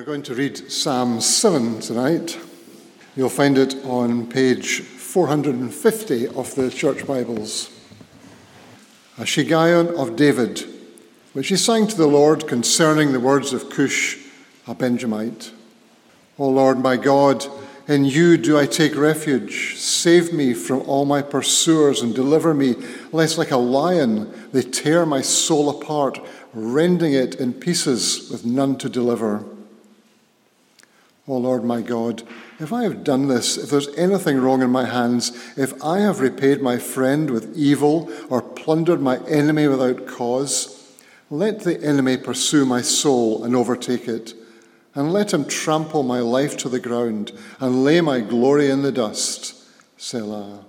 We're going to read Psalm 7 tonight. You'll find it on page 450 of the Church Bibles. A Shiggaion of David, which he sang to the Lord concerning the words of Cush, a Benjamite. O Lord my God, in you do I take refuge. Save me from all my pursuers and deliver me, lest like a lion they tear my soul apart, rending it in pieces with none to deliver. O Lord my God, if I have done this, if there's anything wrong in my hands, if I have repaid my friend with evil or plundered my enemy without cause, let the enemy pursue my soul and overtake it, and let him trample my life to the ground and lay my glory in the dust. Selah.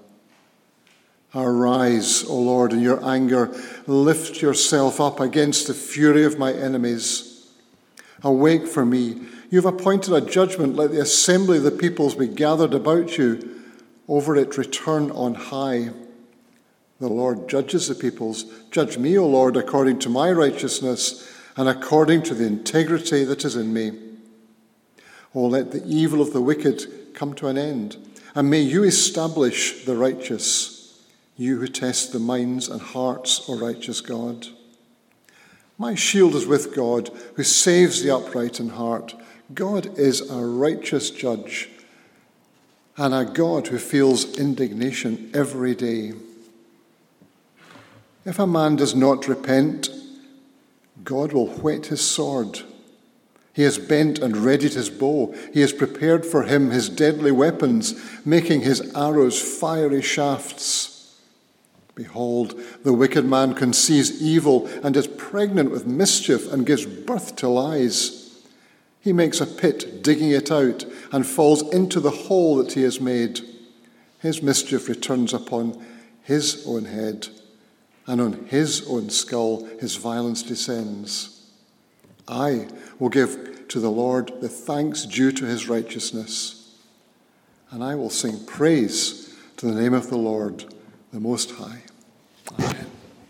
Arise, O Lord, in your anger. Lift yourself up against the fury of my enemies. Awake for me. You have appointed a judgment. Let the assembly of the peoples be gathered about you. Over it return on high. The Lord judges the peoples. Judge me, O Lord, according to my righteousness and according to the integrity that is in me. O let the evil of the wicked come to an end, and may you establish the righteous, you who test the minds and hearts, O righteous God. My shield is with God, who saves the upright in heart. God is a righteous judge and a God who feels indignation every day. If a man does not repent, God will whet his sword. He has bent and readied his bow. He has prepared for him his deadly weapons, making his arrows fiery shafts. Behold, the wicked man conceives evil and is pregnant with mischief and gives birth to lies. He makes a pit, digging it out, and falls into the hole that he has made. His mischief returns upon his own head, and on his own skull his violence descends. I will give to the Lord the thanks due to his righteousness, and I will sing praise to the name of the Lord, the Most High. Amen.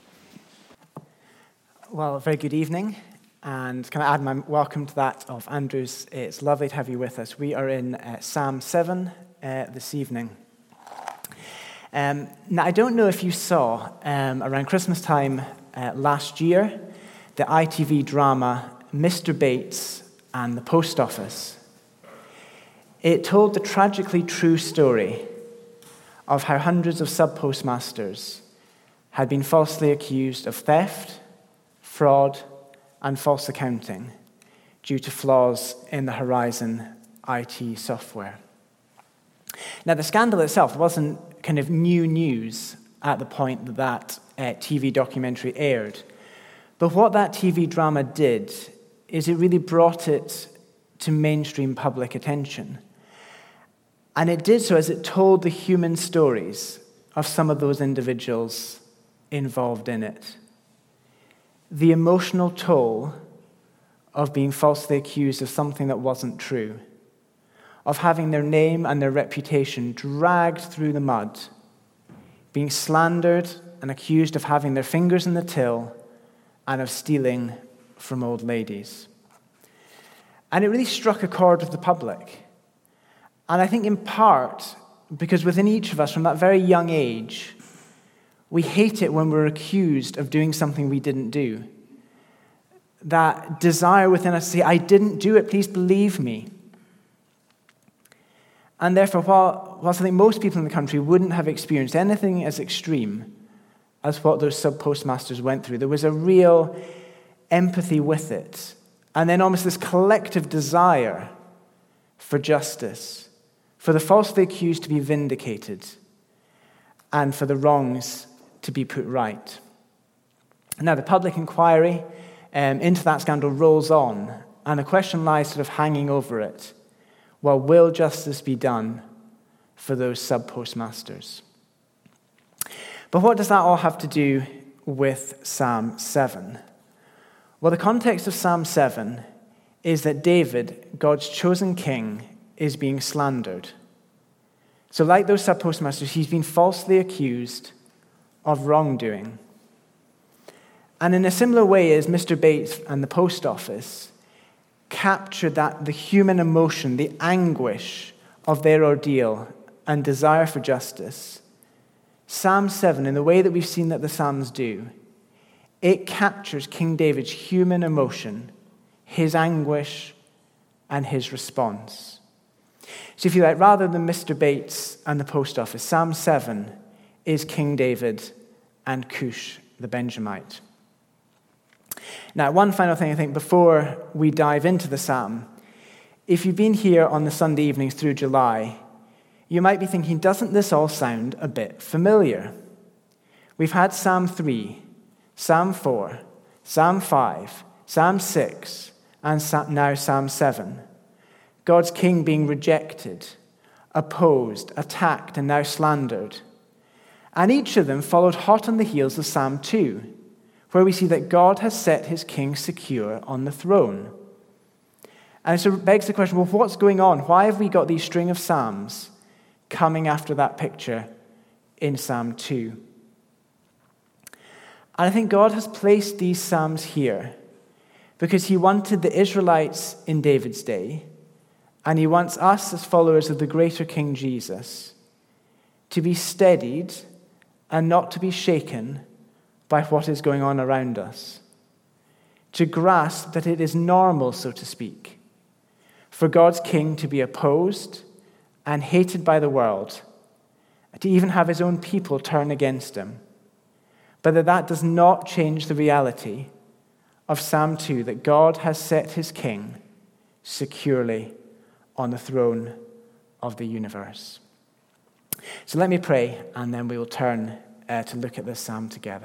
Well, a very good evening. And can I add my welcome to that of Andrew's? It's lovely to have you with us. We are in Psalm 7 this evening. Now, I don't know if you saw around Christmas time last year the ITV drama Mr. Bates and the Post Office. It told the tragically true story of how hundreds of sub-postmasters had been falsely accused of theft, fraud, and false accounting due to flaws in the Horizon IT software. Now, the scandal itself wasn't kind of new news at the point that TV documentary aired. But what that TV drama did is it really brought it to mainstream public attention. And it did so as it told the human stories of some of those individuals involved in it. The emotional toll of being falsely accused of something that wasn't true, of having their name and their reputation dragged through the mud, being slandered and accused of having their fingers in the till and of stealing from old ladies. And it really struck a chord with the public. And I think in part because within each of us from that very young age, we hate it when we're accused of doing something we didn't do. That desire within us to say, I didn't do it, please believe me. And therefore, whilst I think most people in the country wouldn't have experienced anything as extreme as what those sub-postmasters went through, there was a real empathy with it. And then almost this collective desire for justice, for the falsely accused to be vindicated, and for the wrongs to be put right. Now, the public inquiry into that scandal rolls on, and the question lies sort of hanging over it. Well, will justice be done for those sub-postmasters? But what does that all have to do with Psalm 7? Well, the context of Psalm 7 is that David, God's chosen king, is being slandered. So like those sub-postmasters, he's been falsely accused of wrongdoing. And in a similar way as Mr. Bates and the Post Office, captured the human emotion, the anguish of their ordeal and desire for justice, Psalm 7, in the way that we've seen that the Psalms do, it captures King David's human emotion, his anguish, and his response. So if you like, rather than Mr. Bates and the post office, Psalm 7 is King David and Cush the Benjamite. Now, one final thing I think before we dive into the psalm, if you've been here on the Sunday evenings through July, you might be thinking, doesn't this all sound a bit familiar? We've had Psalm 3, Psalm 4, Psalm 5, Psalm 6, and now Psalm 7. God's king being rejected, opposed, attacked, and now slandered. And each of them followed hot on the heels of Psalm 2, where we see that God has set his king secure on the throne. And so it begs the question, well, what's going on? Why have we got these string of psalms coming after that picture in Psalm 2? And I think God has placed these psalms here because he wanted the Israelites in David's day, and he wants us as followers of the greater King Jesus to be steadied and not to be shaken by what is going on around us. To grasp that it is normal, so to speak, for God's king to be opposed and hated by the world, to even have his own people turn against him. But that does not change the reality of Psalm 2, that God has set his king securely on the throne of the universe. So let me pray, and then we will turn to look at this psalm together.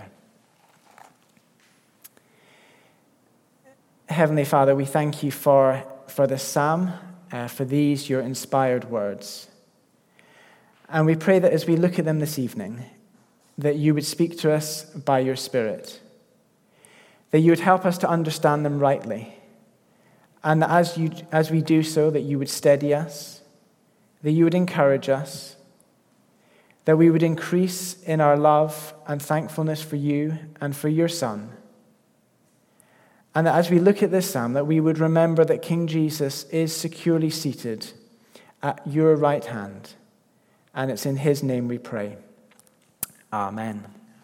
Heavenly Father, we thank you for this psalm, for these, your inspired words. And we pray that as we look at them this evening, that you would speak to us by your Spirit, that you would help us to understand them rightly, and that as we do so, that you would steady us, that you would encourage us, that we would increase in our love and thankfulness for you and for your Son. And that as we look at this psalm, that we would remember that King Jesus is securely seated at your right hand. And it's in his name we pray. Amen.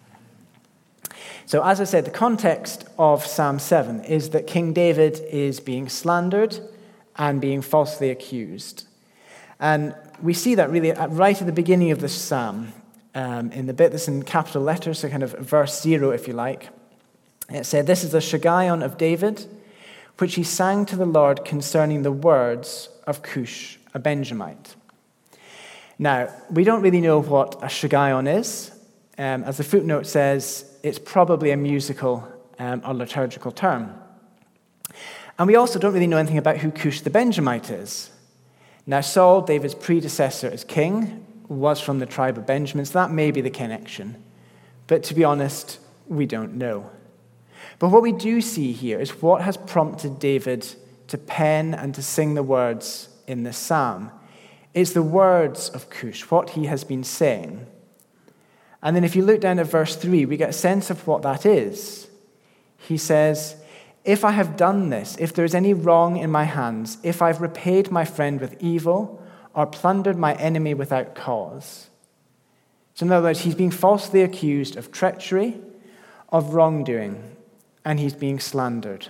So as I said, the context of Psalm 7 is that King David is being slandered and being falsely accused. And we see that really right at the beginning of this psalm, in the bit that's in capital letters, so kind of verse 0, if you like. It said, "This is the Shiggaion of David, which he sang to the Lord concerning the words of Cush, a Benjamite." Now, we don't really know what a Shiggaion is. As the footnote says, it's probably a musical or liturgical term. And we also don't really know anything about who Cush the Benjamite is. Now, Saul, David's predecessor as king, was from the tribe of Benjamin, so that may be the connection. But to be honest, we don't know. But what we do see here is what has prompted David to pen and to sing the words in this psalm. It's the words of Cush, what he has been saying. And then if you look down at verse 3, we get a sense of what that is. He says, "If I have done this, if there is any wrong in my hands, if I've repaid my friend with evil or plundered my enemy without cause." So in other words, he's being falsely accused of treachery, of wrongdoing, and he's being slandered.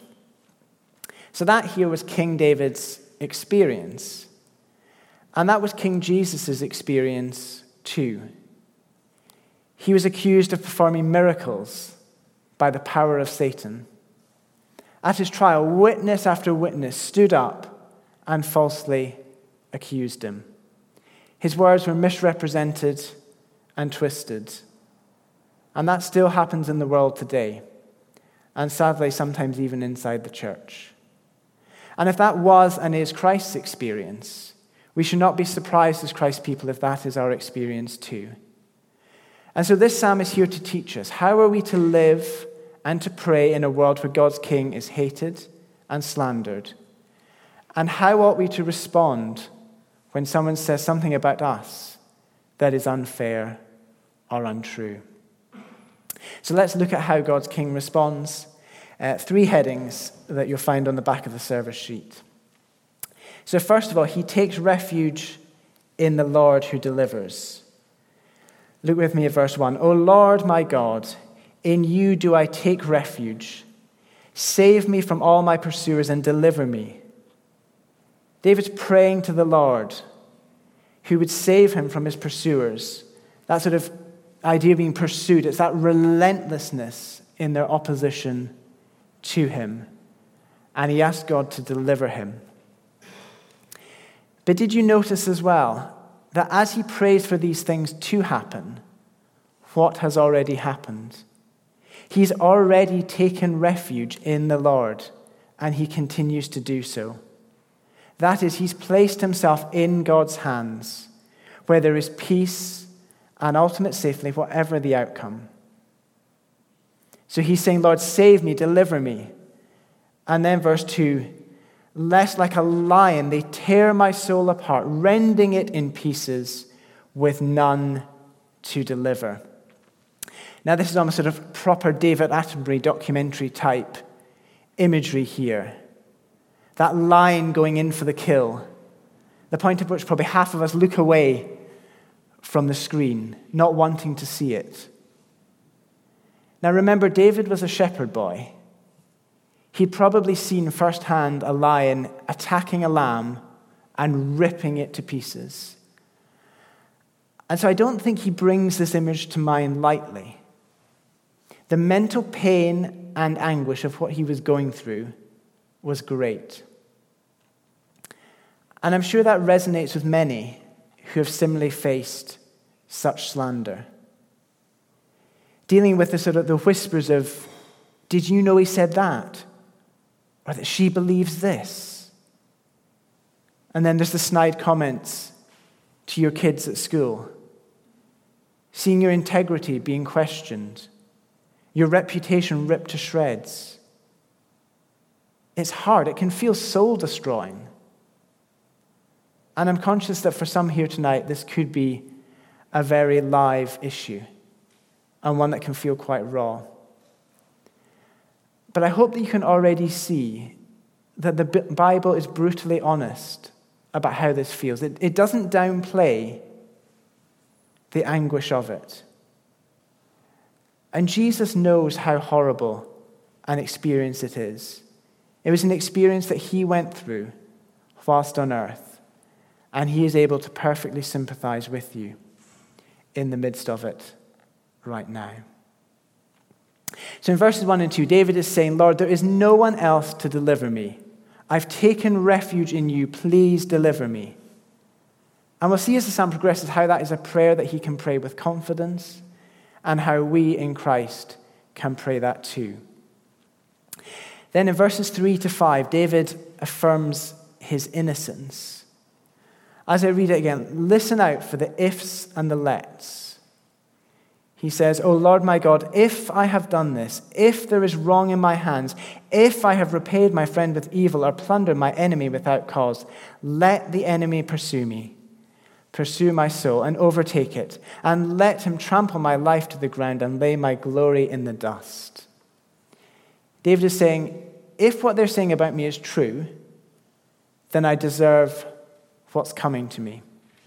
So that here was King David's experience. And that was King Jesus' experience too. He was accused of performing miracles by the power of Satan. At his trial, witness after witness stood up and falsely accused him. His words were misrepresented and twisted. And that still happens in the world today. And sadly, sometimes even inside the church. And if that was and is Christ's experience, we should not be surprised as Christ's people if that is our experience too. And so this psalm is here to teach us, how are we to live and to pray in a world where God's king is hated and slandered? And how ought we to respond when someone says something about us that is unfair or untrue? So let's look at how God's king responds. Three headings that you'll find on the back of the service sheet. So first of all, he takes refuge in the Lord who delivers. Look with me at verse 1. O Lord my God, in you do I take refuge. Save me from all my pursuers and deliver me. David's praying to the Lord who would save him from his pursuers. That sort of idea of being pursued, it's that relentlessness in their opposition to him. And he asked God to deliver him. But did you notice as well that as he prays for these things to happen, what has already happened? He's already taken refuge in the Lord, and he continues to do so. That is, he's placed himself in God's hands, where there is peace and ultimate safety, whatever the outcome. So he's saying, Lord, save me, deliver me. And then verse 2, lest like a lion they tear my soul apart, rending it in pieces with none to deliver. Now this is almost sort of proper David Attenborough documentary type imagery here. That lion going in for the kill. The point at which probably half of us look away from the screen, not wanting to see it. Now remember, David was a shepherd boy. He'd probably seen firsthand a lion attacking a lamb and ripping it to pieces. And so I don't think he brings this image to mind lightly. The mental pain and anguish of what he was going through was great. And I'm sure that resonates with many who have similarly faced such slander. Dealing with the sort of the whispers of, did you know he said that? Or that she believes this? And then there's the snide comments to your kids at school. Seeing your integrity being questioned. Your reputation ripped to shreds. It's hard. It can feel soul-destroying. And I'm conscious that for some here tonight, this could be a very live issue and one that can feel quite raw. But I hope that you can already see that the Bible is brutally honest about how this feels. It doesn't downplay the anguish of it. And Jesus knows how horrible an experience it is. It was an experience that he went through whilst on earth, and he is able to perfectly sympathize with you in the midst of it right now. So in verses 1 and 2, David is saying, Lord, there is no one else to deliver me. I've taken refuge in you. Please deliver me. And we'll see as the psalm progresses how that is a prayer that he can pray with confidence, and how we in Christ can pray that too. Then in verses 3 to 5, David affirms his innocence. As I read it again, listen out for the ifs and the lets. He says, O Lord my God, if I have done this, if there is wrong in my hands, if I have repaid my friend with evil or plundered my enemy without cause, let the enemy pursue me. Pursue my soul and overtake it, and let him trample my life to the ground and lay my glory in the dust. David is saying, if what they're saying about me is true, then I deserve what's coming to me.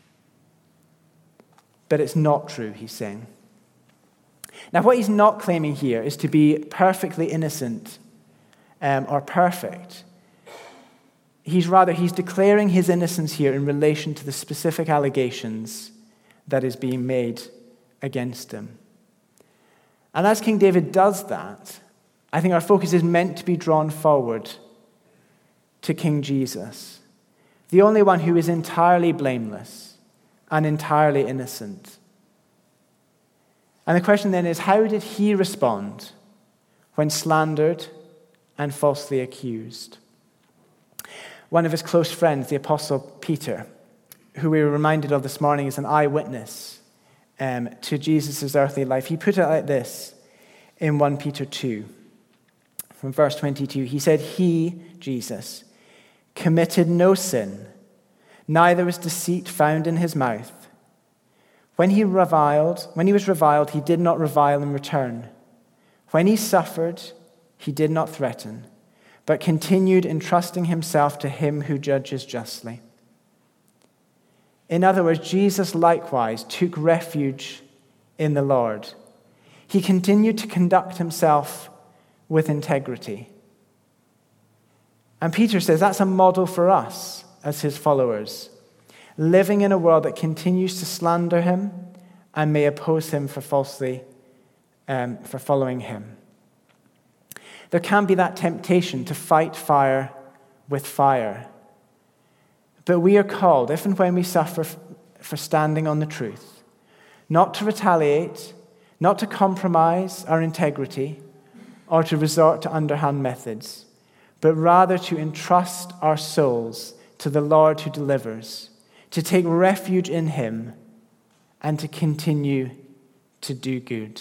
But it's not true, he's saying. Now, what he's not claiming here is to be perfectly innocent or perfect. He's declaring his innocence here in relation to the specific allegations that is being made against him. And as King David does that, I think our focus is meant to be drawn forward to King Jesus, the only one who is entirely blameless and entirely innocent. And the question then is, how did he respond when slandered and falsely accused? One of his close friends, the Apostle Peter, who we were reminded of this morning as an eyewitness to Jesus' earthly life, he put it like this in 1 Peter 2, from verse 22. He said, he, Jesus, committed no sin, neither was deceit found in his mouth. When he was reviled, he did not revile in return. When he suffered, he did not threaten, but continued entrusting himself to him who judges justly. In other words, Jesus likewise took refuge in the Lord. He continued to conduct himself with integrity. And Peter says that's a model for us as his followers, living in a world that continues to slander him and may oppose him for following him. There can be that temptation to fight fire with fire. But we are called, if and when we suffer for standing on the truth, not to retaliate, not to compromise our integrity, or to resort to underhand methods, but rather to entrust our souls to the Lord who delivers, to take refuge in him, and to continue to do good.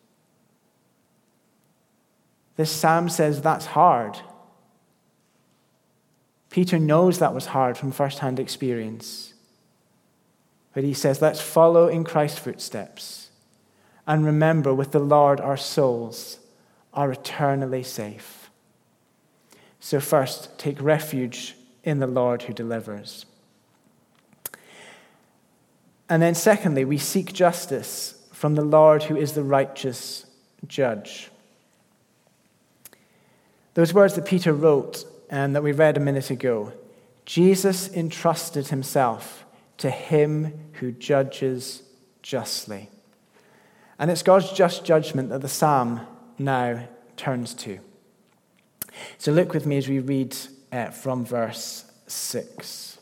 This psalm says that's hard. Peter knows that was hard from first-hand experience. But he says, let's follow in Christ's footsteps and remember with the Lord our souls are eternally safe. So first, take refuge in the Lord who delivers. And then secondly, we seek justice from the Lord who is the righteous judge. Those words that Peter wrote and that we read a minute ago, Jesus entrusted himself to him who judges justly. And it's God's just judgment that the psalm now turns to. So look with me as we read from verse 6.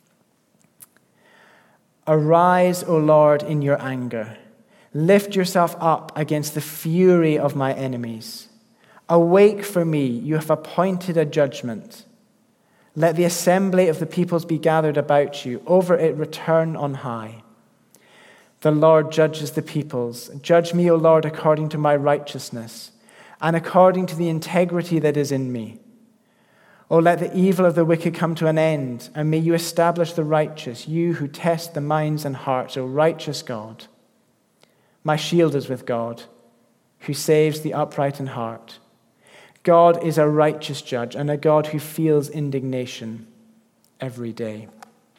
Arise, O Lord, in your anger. Lift yourself up against the fury of my enemies. Awake for me, you have appointed a judgment. Let the assembly of the peoples be gathered about you. Over it return on high. The Lord judges the peoples. Judge me, O Lord, according to my righteousness, and according to the integrity that is in me. O let the evil of the wicked come to an end, and may you establish the righteous, you who test the minds and hearts, O righteous God. My shield is with God, who saves the upright in heart. God is a righteous judge and a God who feels indignation every day.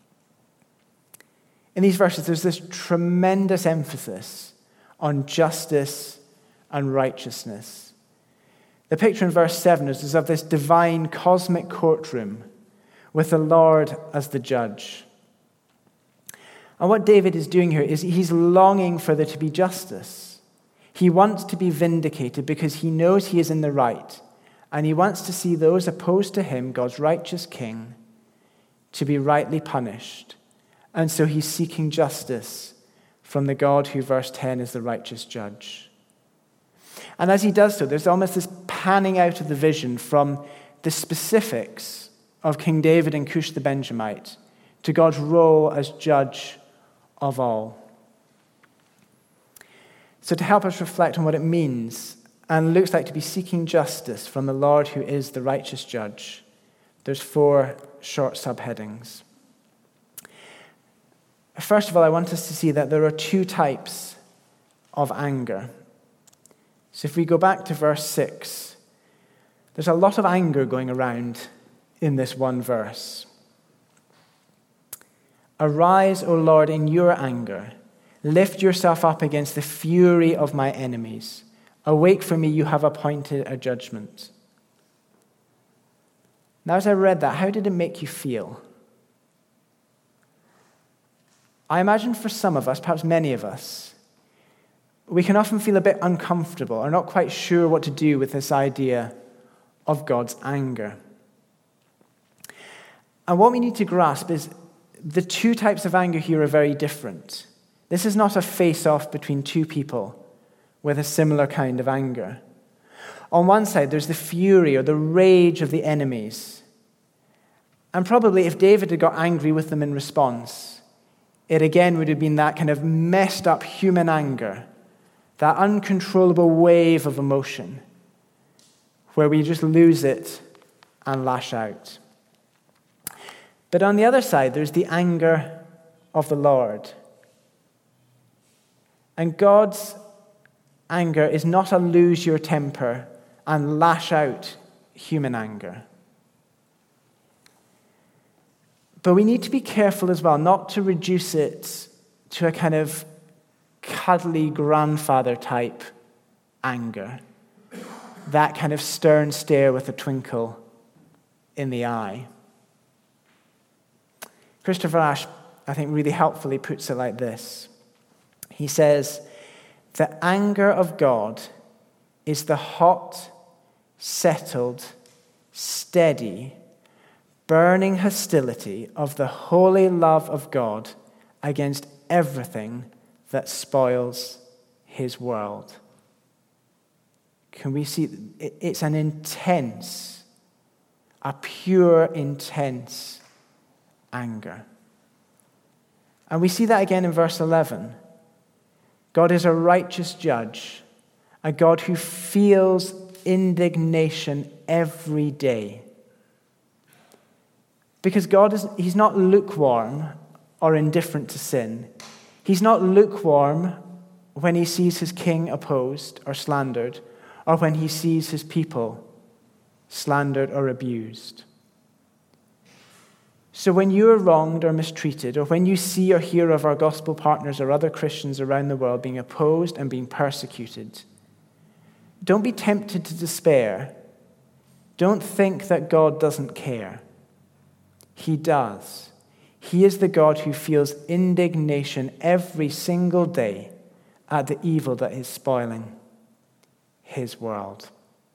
In these verses, there's this tremendous emphasis on justice and righteousness. The picture in verse 7 is of this divine cosmic courtroom with the Lord as the judge. And what David is doing here is he's longing for there to be justice. He wants to be vindicated because he knows he is in the right. And he wants to see those opposed to him, God's righteous king, to be rightly punished. And so he's seeking justice from the God who, verse 10, is the righteous judge. And as he does so, there's almost this panning out of the vision from the specifics of King David and Cush the Benjamite to God's role as judge of all. So to help us reflect on what it means and looks like to be seeking justice from the Lord who is the righteous judge, there's 4 short subheadings. First of all, I want us to see that there are 2 types of anger. So if we go back to verse 6, there's a lot of anger going around in this one verse. Arise, O Lord, in your anger. Lift yourself up against the fury of my enemies. Awake for me, you have appointed a judgment. Now, as I read that, how did it make you feel? I imagine for some of us, perhaps many of us, we can often feel a bit uncomfortable or not quite sure what to do with this idea of God's anger. And what we need to grasp is the 2 types of anger here are very different. This is not a face-off between 2 people with a similar kind of anger. On one side, there's the fury or the rage of the enemies. And probably if David had got angry with them in response, it again would have been that kind of messed up human anger, that uncontrollable wave of emotion where we just lose it and lash out. But on the other side, there's the anger of the Lord. And God's anger is not a lose your temper and lash out human anger. But we need to be careful as well not to reduce it to a kind of cuddly grandfather type anger, that kind of stern stare with a twinkle in the eye. Christopher Ash, I think, really helpfully puts it like this. He says, "The anger of God is the hot, settled, steady, burning hostility of the holy love of God against everything that spoils his world." Can we see? It's an intense, a pure, intense anger. And we see that again in verse 11. God is a righteous judge, a God who feels indignation every day. Because he's not lukewarm or indifferent to sin. He's not lukewarm when he sees his king opposed or slandered, or when he sees his people slandered or abused. So when you are wronged or mistreated, or when you see or hear of our gospel partners or other Christians around the world being opposed and being persecuted, don't be tempted to despair. Don't think that God doesn't care. He does. He is the God who feels indignation every single day at the evil that is spoiling his world.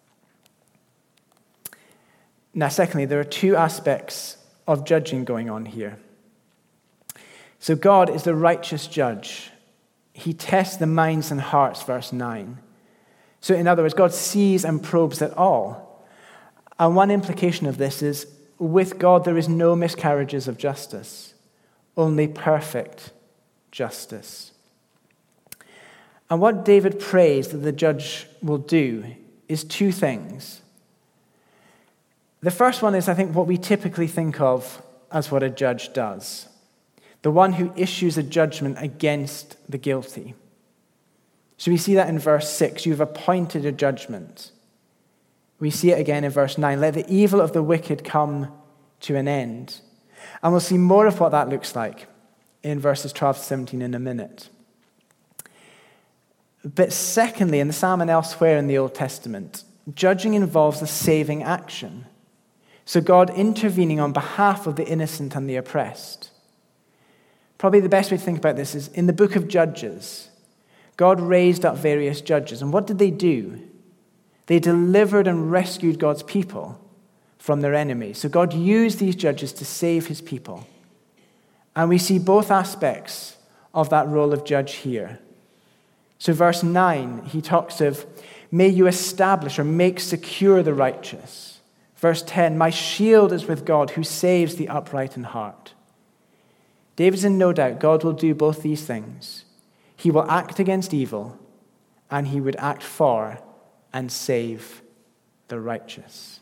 Now, secondly, there are two aspects of judging going on here. So God is the righteous judge. He tests the minds and hearts, verse 9. So in other words, God sees and probes it all. And one implication of this is, with God there is no miscarriages of justice, only perfect justice. And what David prays that the judge will do is two things. The first one is, I think, what we typically think of as what a judge does. The one who issues a judgment against the guilty. So we see that in verse 6, you've appointed a judgment. We see it again in verse 9, let the evil of the wicked come to an end. And we'll see more of what that looks like in verses 12 to 17 in a minute. But secondly, in the psalm and elsewhere in the Old Testament, judging involves a saving action. So God intervening on behalf of the innocent and the oppressed. Probably the best way to think about this is in the book of Judges, God raised up various judges. And what did they do? They delivered and rescued God's people from their enemies. So God used these judges to save his people. And we see both aspects of that role of judge here. So verse 9, he talks of, may you establish or make secure the righteous. Verse 10, my shield is with God who saves the upright in heart. David's in no doubt God will do both these things. He will act against evil, and he would act for and save the righteous.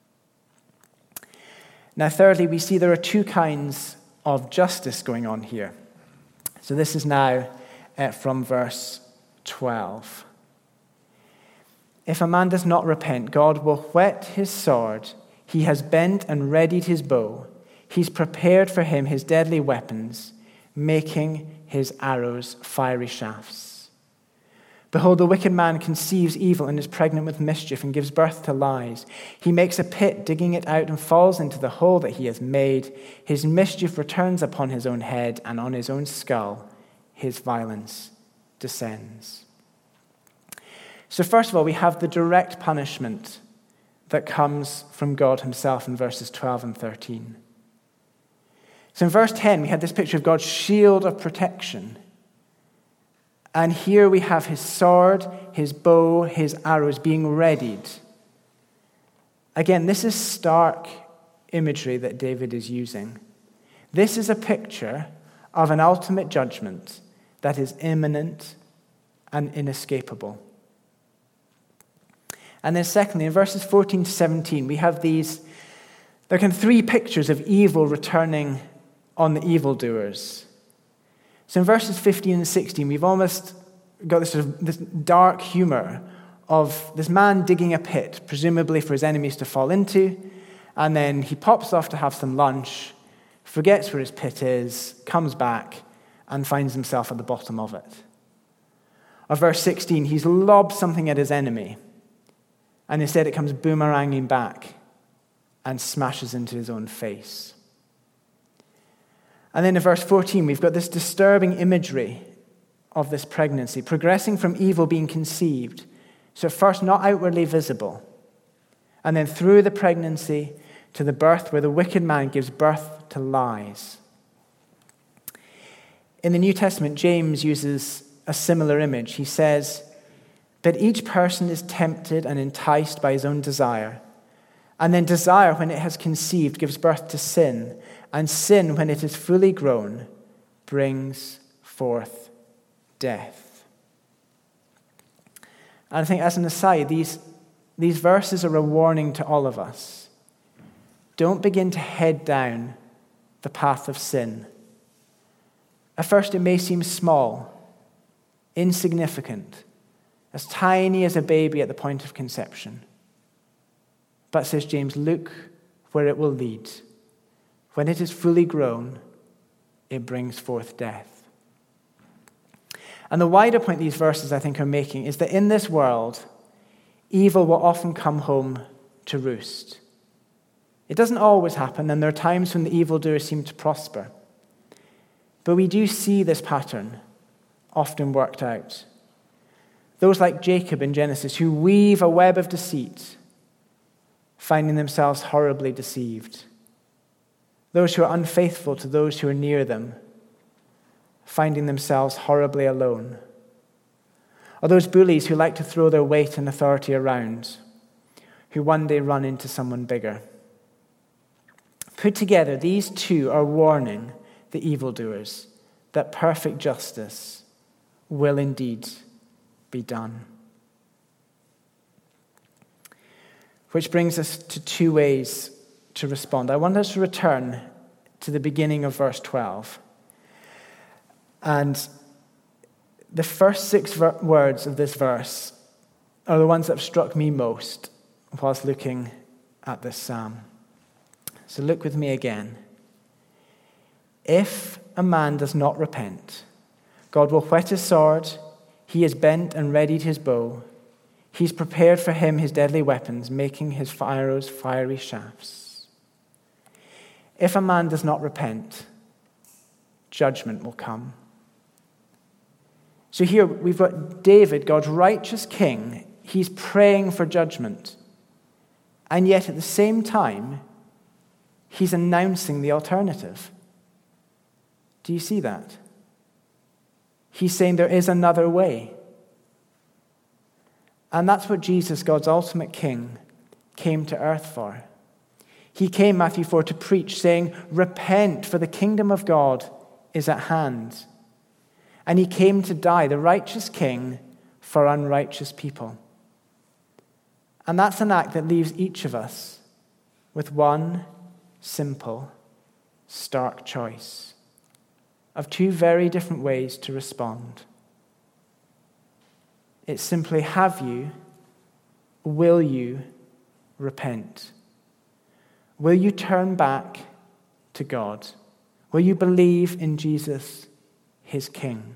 Now, thirdly, we see there are two kinds of justice going on here. So this is now from verse 12. If a man does not repent, God will whet his sword. He has bent and readied his bow. He's prepared for him his deadly weapons, making his arrows fiery shafts. Behold, the wicked man conceives evil and is pregnant with mischief and gives birth to lies. He makes a pit, digging it out, and falls into the hole that he has made. His mischief returns upon his own head, and on his own skull his violence descends. So first of all, we have the direct punishment that comes from God himself in verses 12 and 13. So in verse 10, we had this picture of God's shield of protection. And here we have his sword, his bow, his arrows being readied. Again, this is stark imagery that David is using. This is a picture of an ultimate judgment that is imminent and inescapable. And then secondly, in verses 14 to 17, we have there are kind of three pictures of evil returning on the evildoers. So in verses 15 and 16, we've almost got this dark humor of this man digging a pit, presumably for his enemies to fall into, and then he pops off to have some lunch, forgets where his pit is, comes back, and finds himself at the bottom of it. Or verse 16, he's lobbed something at his enemy, and instead it comes boomeranging back and smashes into his own face. And then in verse 14, we've got this disturbing imagery of this pregnancy, progressing from evil being conceived. So at first not outwardly visible, and then through the pregnancy to the birth where the wicked man gives birth to lies. In the New Testament, James uses a similar image. He says, "But each person is tempted and enticed by his own desire. And then desire, when it has conceived, gives birth to sin. And sin, when it is fully grown, brings forth death." And I think, as an aside, these verses are a warning to all of us. Don't begin to head down the path of sin. At first, it may seem small, insignificant, as tiny as a baby at the point of conception. But, says James, look where it will lead. When it is fully grown, it brings forth death. And the wider point these verses, I think, are making is that in this world, evil will often come home to roost. It doesn't always happen, and there are times when the evildoers seem to prosper. But we do see this pattern often worked out. Those like Jacob in Genesis who weave a web of deceit, finding themselves horribly deceived. Those who are unfaithful to those who are near them, finding themselves horribly alone. Or those bullies who like to throw their weight and authority around, who one day run into someone bigger. Put together, these two are warning the evildoers that perfect justice will indeed be done. Which brings us to two ways to respond. I want us to return to the beginning of verse 12. And the first 6 words of this verse are the ones that have struck me most whilst looking at this psalm. So look with me again. If a man does not repent, God will whet his sword. He has bent and readied his bow. He's prepared for him his deadly weapons, making his arrows fiery shafts. If a man does not repent, judgment will come. So here we've got David, God's righteous king. He's praying for judgment. And yet at the same time, he's announcing the alternative. Do you see that? He's saying there is another way. And that's what Jesus, God's ultimate king, came to earth for. He came, Matthew 4, to preach, saying, "Repent, for the kingdom of God is at hand." And he came to die, the righteous king, for unrighteous people. And that's an act that leaves each of us with one simple, stark choice of two very different ways to respond. It's simply, will you repent? Will you turn back to God? Will you believe in Jesus, his King?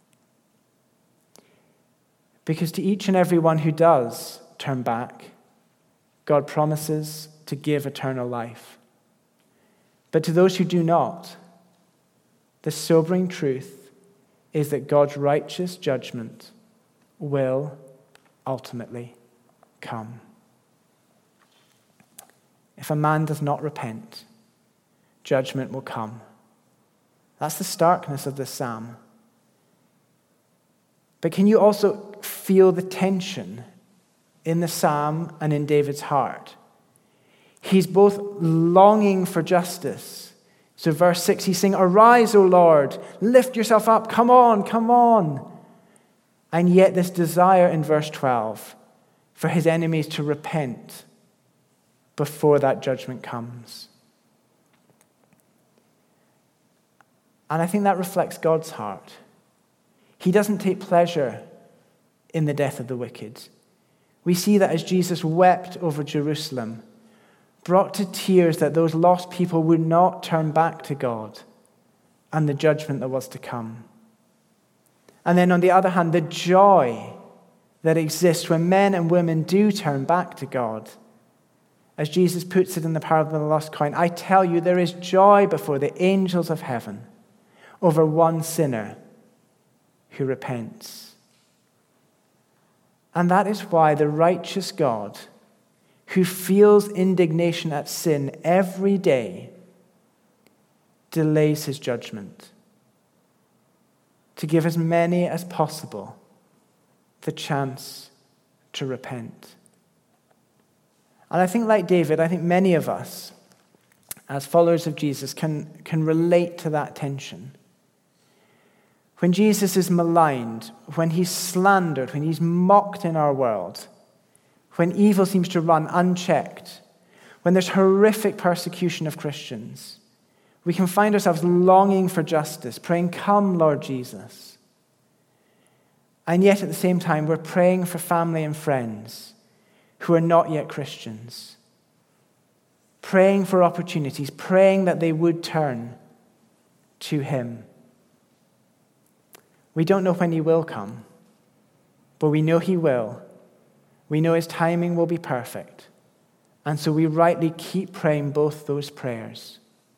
Because to each and every one who does turn back, God promises to give eternal life. But to those who do not, the sobering truth is that God's righteous judgment will ultimately come. If a man does not repent, judgment will come. That's the starkness of this psalm. But can you also feel the tension in the psalm and in David's heart? He's both longing for justice. So verse 6, he's saying, "Arise, O Lord, lift yourself up, come on, come on." And yet this desire in verse 12 for his enemies to repent before that judgment comes. And I think that reflects God's heart. He doesn't take pleasure in the death of the wicked, We see that as Jesus wept over Jerusalem, brought to tears that those lost people would not turn back to God and the judgment that was to come. And then on the other hand, the joy that exists when men and women do turn back to God. As Jesus puts it in the parable of the lost coin, I tell you, there is joy before the angels of heaven over one sinner who repents. And that is why the righteous God, who feels indignation at sin every day, delays his judgment to give as many as possible the chance to repent. And I think, like David, I think many of us, as followers of Jesus, can relate to that tension. When Jesus is maligned, when he's slandered, when he's mocked in our world, when evil seems to run unchecked, when there's horrific persecution of Christians, we can find ourselves longing for justice, praying, "Come, Lord Jesus." And yet at the same time, we're praying for family and friends who are not yet Christians, praying for opportunities, praying that they would turn to him. We don't know when he will come, but we know he will. We know his timing will be perfect. And so we rightly keep praying both those prayers.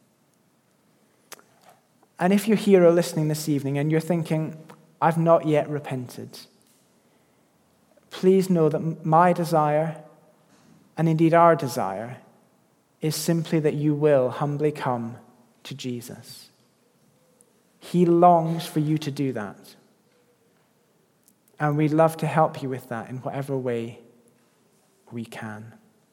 And if you're here or listening this evening and you're thinking, "I've not yet repented," please know that my desire, and indeed our desire, is simply that you will humbly come to Jesus. He longs for you to do that. And we'd love to help you with that in whatever way we can.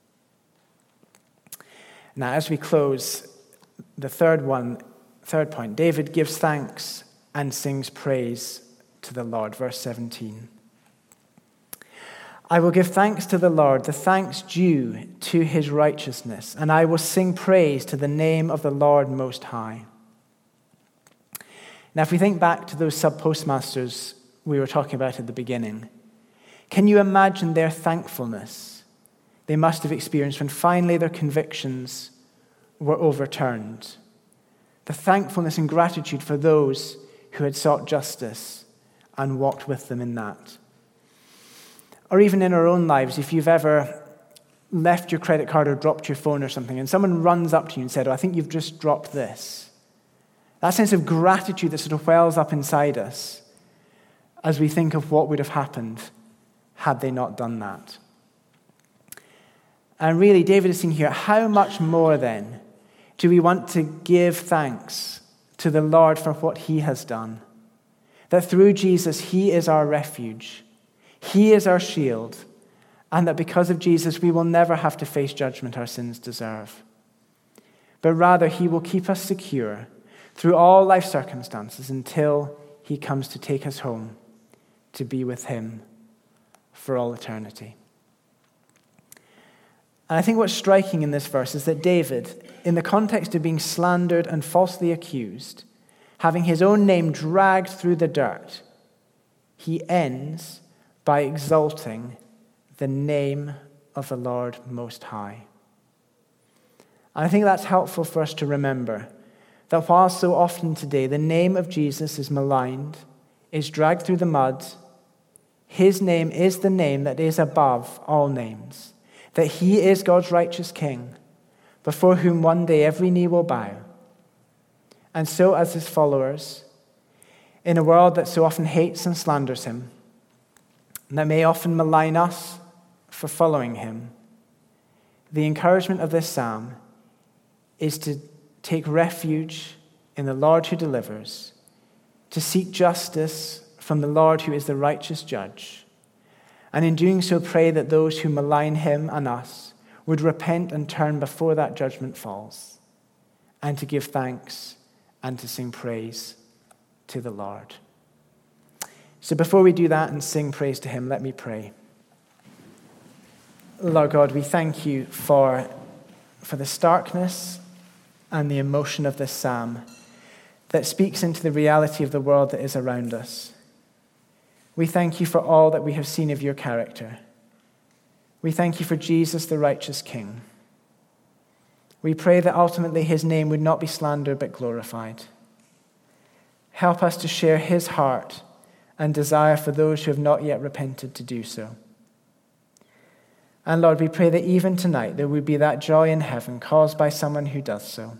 Now, as we close, the third point, David gives thanks and sings praise to the Lord. Verse 17. I will give thanks to the Lord, the thanks due to his righteousness, and I will sing praise to the name of the Lord Most High. Now, if we think back to those sub-postmasters we were talking about at the beginning, can you imagine their thankfulness they must have experienced when finally their convictions were overturned? The thankfulness and gratitude for those who had sought justice and walked with them in that. Or even in our own lives, if you've ever left your credit card or dropped your phone or something, and someone runs up to you and said, "Oh, I think you've just dropped this." That sense of gratitude that sort of wells up inside us as we think of what would have happened had they not done that. And really, David is saying here, how much more then do we want to give thanks to the Lord for what he has done? That through Jesus, he is our refuge. He is our shield. And that because of Jesus, we will never have to face judgment our sins deserve. But rather, he will keep us secure through all life circumstances until he comes to take us home to be with him for all eternity. And I think what's striking in this verse is that David, in the context of being slandered and falsely accused, having his own name dragged through the dirt, he ends by exalting the name of the Lord Most High. And I think that's helpful for us to remember, that while so often today the name of Jesus is maligned, is dragged through the mud, his name is the name that is above all names, that he is God's righteous King, before whom one day every knee will bow. And so as his followers, in a world that so often hates and slanders him, and that may often malign us for following him, the encouragement of this psalm is to take refuge in the Lord who delivers, to seek justice from the Lord who is the righteous judge, and in doing so pray that those who malign him and us would repent and turn before that judgment falls, and to give thanks and to sing praise to the Lord. So before we do that and sing praise to him, let me pray. Lord God, we thank you for the starkness and the emotion of this psalm that speaks into the reality of the world that is around us. We thank you for all that we have seen of your character. We thank you for Jesus, the righteous King. We pray that ultimately his name would not be slandered but glorified. Help us to share his heart and desire for those who have not yet repented to do so. And Lord, we pray that even tonight there would be that joy in heaven caused by someone who does so.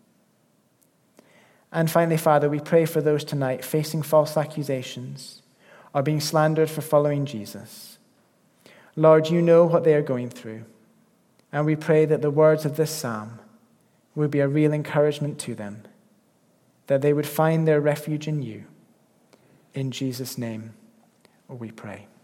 And finally, Father, we pray for those tonight facing false accusations or being slandered for following Jesus. Lord, you know what they are going through, and we pray that the words of this psalm would be a real encouragement to them, that they would find their refuge in you. In Jesus' name we pray.